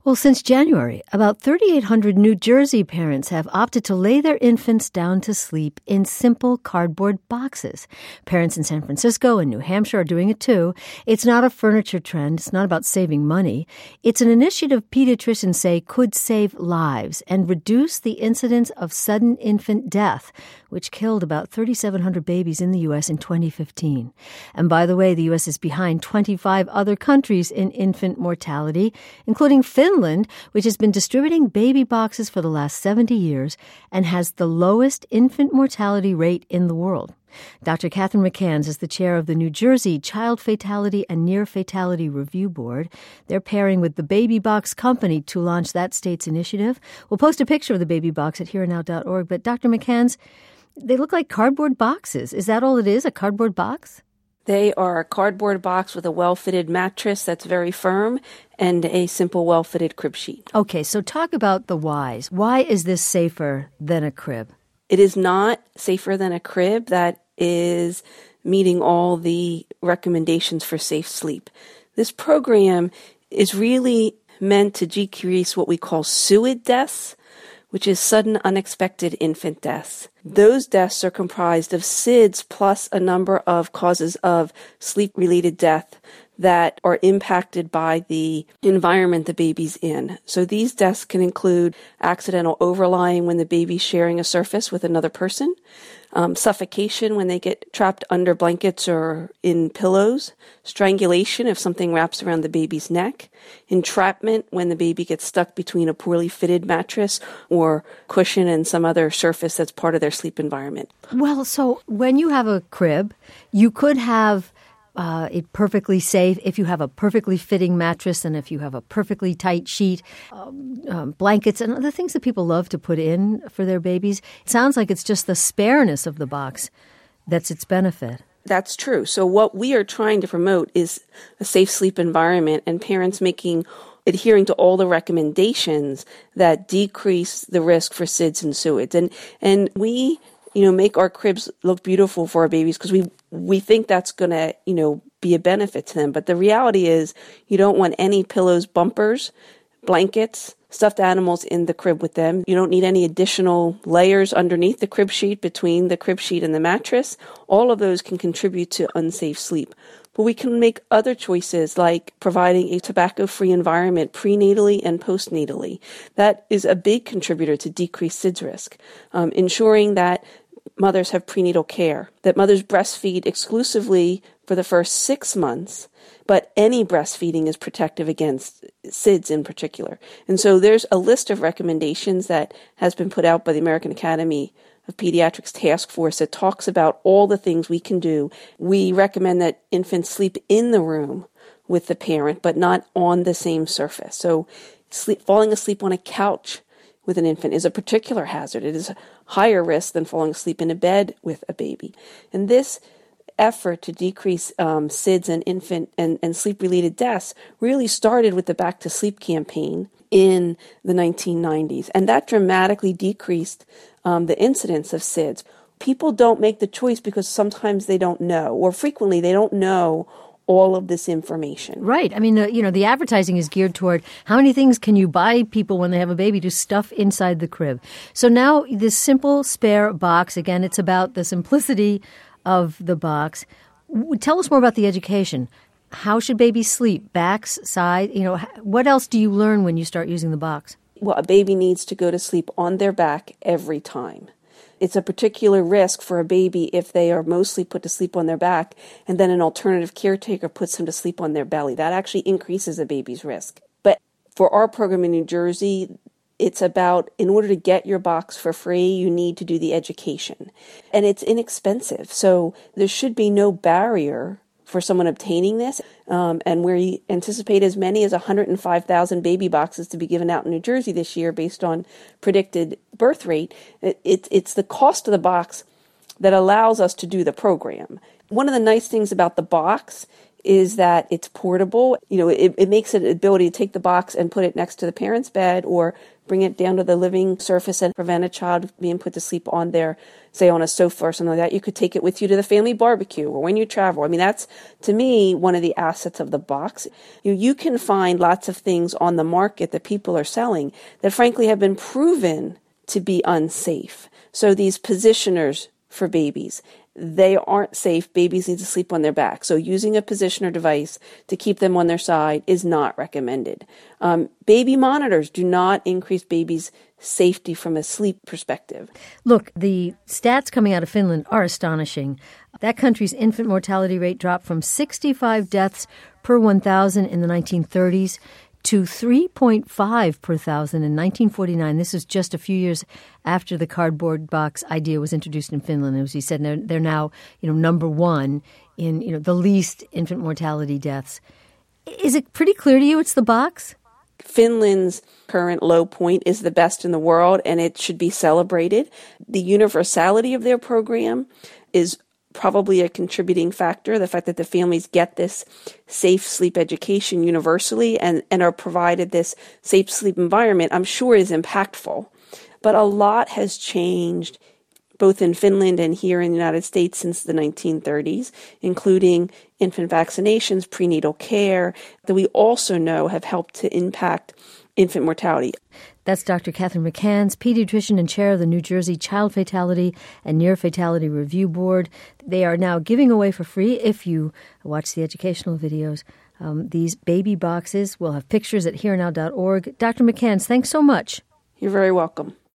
Well, since January, about 3,800 New Jersey parents have opted to lay their infants down to sleep in simple cardboard boxes. Parents in San Francisco and New Hampshire are doing it too. It's not a furniture trend. It's not about saving money. It's an initiative pediatricians say could save lives and reduce the incidence of sudden infant death, which killed about 3,700 babies in the U.S. in 2015. And by the way, the U.S. is behind 25 other countries in infant mortality, including Finland, which has been distributing baby boxes for the last 70 years and has the lowest infant mortality rate in the world. Dr. Catherine McCanns is the chair of the New Jersey Child Fatality and Near Fatality Review Board. They're pairing with the Baby Box Company to launch that state's initiative. We'll post a picture of the baby box at hereandnow.org. But Dr. McCanns, they look like cardboard boxes. Is that all it is, a cardboard box? They are a cardboard box with a well-fitted mattress that's very firm and a simple well-fitted crib sheet. Okay, so talk about the whys. Why is this safer than a crib? It is not safer than a crib that is meeting all the recommendations for safe sleep. This program is really meant to decrease what we call SUID deaths, which is sudden unexpected infant deaths. Those deaths are comprised of SIDS plus a number of causes of sleep-related death that are impacted by the environment the baby's in. So these deaths can include accidental overlying when the baby's sharing a surface with another person, suffocation when they get trapped under blankets or in pillows, strangulation if something wraps around the baby's neck, entrapment when the baby gets stuck between a poorly fitted mattress or cushion and some other surface that's part of their sleep environment. Well, so when you have a crib, you could have it perfectly safe if you have a perfectly fitting mattress and if you have a perfectly tight sheet, blankets, and other things that people love to put in for their babies. It sounds like it's just the spareness of the box that's its benefit. That's true. So what we are trying to promote is a safe sleep environment and parents adhering to all the recommendations that decrease the risk for SIDS and SUIDs. And we make our cribs look beautiful for our babies because we think that's going to, be a benefit to them. But the reality is you don't want any pillows, bumpers, blankets, stuffed animals in the crib with them. You don't need any additional layers underneath the crib sheet, between the crib sheet and the mattress. All of those can contribute to unsafe sleep. But we can make other choices like providing a tobacco-free environment prenatally and postnatally. That is a big contributor to decreased SIDS risk. Ensuring that mothers have prenatal care, that mothers breastfeed exclusively for the first 6 months, but any breastfeeding is protective against SIDS in particular. And so there's a list of recommendations that has been put out by the American Academy of Pediatrics Task Force that talks about all the things we can do. We recommend that infants sleep in the room with the parent, but not on the same surface. So falling asleep on a couch with an infant is a particular hazard. It is a higher risk than falling asleep in a bed with a baby. And this effort to decrease SIDS and infant and sleep-related deaths really started with the Back to Sleep campaign in the 1990s. And that dramatically decreased the incidence of SIDS. People don't make the choice because sometimes they don't know, or frequently they don't know all of this information. Right. I mean, the advertising is geared toward how many things can you buy people when they have a baby to stuff inside the crib. So now this simple spare box, again, it's about the simplicity of the box. Tell us more about the education. How should babies sleep? Backs, side? What else do you learn when you start using the box? Well, a baby needs to go to sleep on their back every time. It's a particular risk for a baby if they are mostly put to sleep on their back and then an alternative caretaker puts them to sleep on their belly. That actually increases a baby's risk. But for our program in New Jersey, it's about, in order to get your box for free, you need to do the education. And it's inexpensive. So there should be no barrier for someone obtaining this. And we anticipate as many as 105,000 baby boxes to be given out in New Jersey this year based on predicted birth rate. It's the cost of the box that allows us to do the program. One of the nice things about the box is that it's portable. It makes it an ability to take the box and put it next to the parent's bed or bring it down to the living surface and prevent a child being put to sleep on their, say, on a sofa or something like that. You could take it with you to the family barbecue or when you travel. I mean, that's, to me, one of the assets of the box. You can find lots of things on the market that people are selling that, frankly, have been proven to be unsafe. So these positioners for babies, they aren't safe. Babies need to sleep on their back. So using a positioner device to keep them on their side is not recommended. Baby monitors do not increase babies' safety from a sleep perspective. Look, the stats coming out of Finland are astonishing. That country's infant mortality rate dropped from 65 deaths per 1,000 in the 1930s to 3.5 per 1,000 in 1949. This is just a few years after the cardboard box idea was introduced in Finland. As you said, they're now, number one in, the least infant mortality deaths. Is it pretty clear to you it's the box? Finland's current low point is the best in the world, and it should be celebrated. The universality of their program is probably a contributing factor. The fact that the families get this safe sleep education universally and are provided this safe sleep environment, I'm sure is impactful. But a lot has changed both in Finland and here in the United States since the 1930s, including infant vaccinations, prenatal care, that we also know have helped to impact infant mortality. That's Dr. Catherine McCanns, pediatrician and chair of the New Jersey Child Fatality and Near Fatality Review Board. They are now giving away for free, if you watch the educational videos, these baby boxes. We'll have pictures at herenow.org. Dr. McCanns, thanks so much. You're very welcome.